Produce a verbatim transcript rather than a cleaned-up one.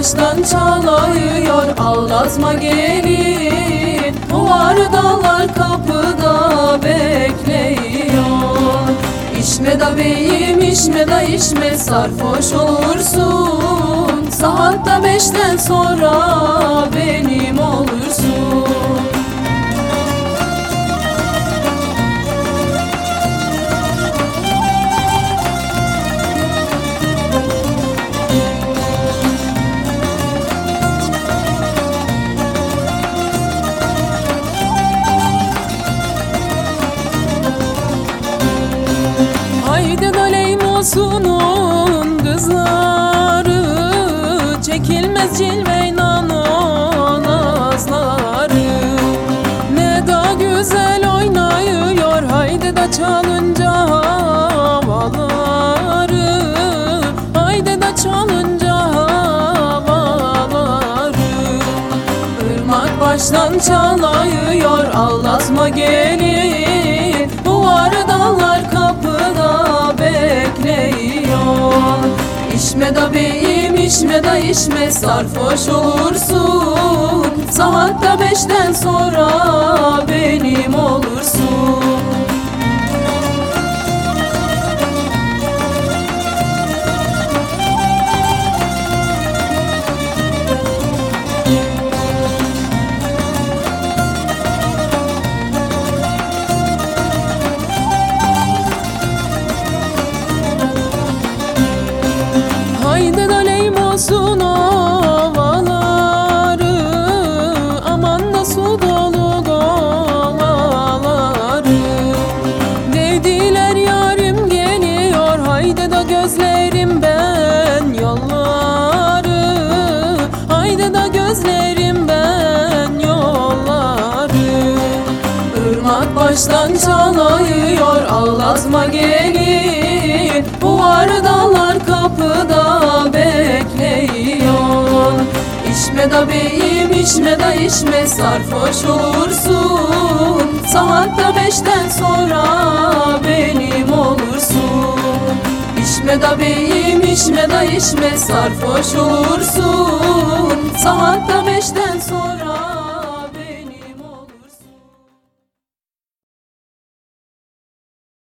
baştan çalıyor, ağlatma gelin. Duvar dağlar kapıda bekliyor. İçme da beyim, içme da içme, sarhoş olursun. Saatte beşten sonra benim olursun. Haydi döleyim olsunun kızları, çekilmez cilveynan o nazları. Ne da güzel oynayıyor, haydi da çalınca havaları. Haydi da çalınca havaları. Irmak baştan çalıyor, ağlatma gelin. Duvar dağlar kapıda bekliyor. İçme da beyim, içme da içme, sarhoş olursun. Saatte beşten sonra benim olursun. Haydi döleyim olsun ovaları, aman da su dolu kovaları. Dediler yarim geliyor, haydi da gözlerim ben yolları. Haydi da gözlerim ben yolları. Irmak baştan çalıyor, ağlatma gelin. Duvar dağlar kapıda bekliyor. İçme da beyim, içme da içme, sarhoş olursun. Saatte beşten sonra benim olursun. İçme da beyim, içme da içme, sarhoş olursun. Saatte beşten sonra